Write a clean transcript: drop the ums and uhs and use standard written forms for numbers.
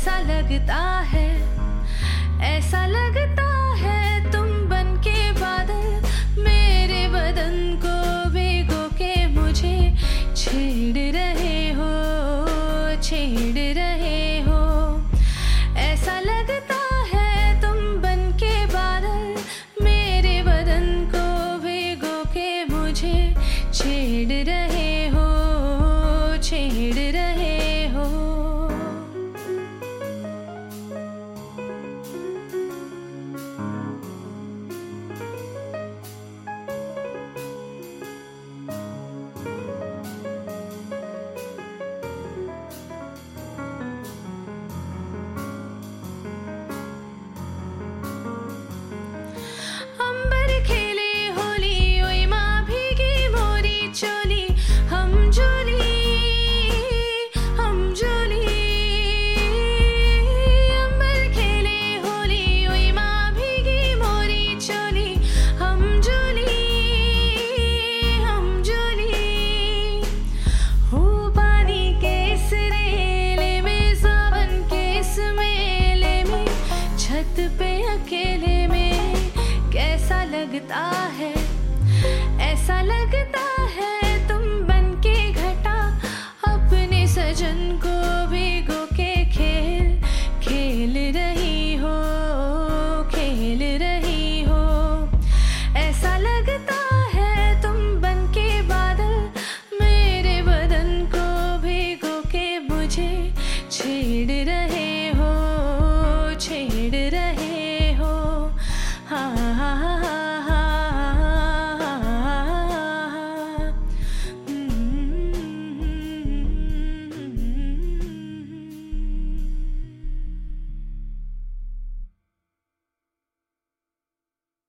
ऐसा लगता है तुम बनके बादल मेरे बदन को भिगो के मुझे छेड़ रहे हो, छेड़ रहे हो। ऐसा लगता है तुम बनके बादल मेरे बदन को भिगो के मुझे छेड़ रहे हो, छेड़ रहे हो। पे अकेले में कैसा लगता है, ऐसा लगता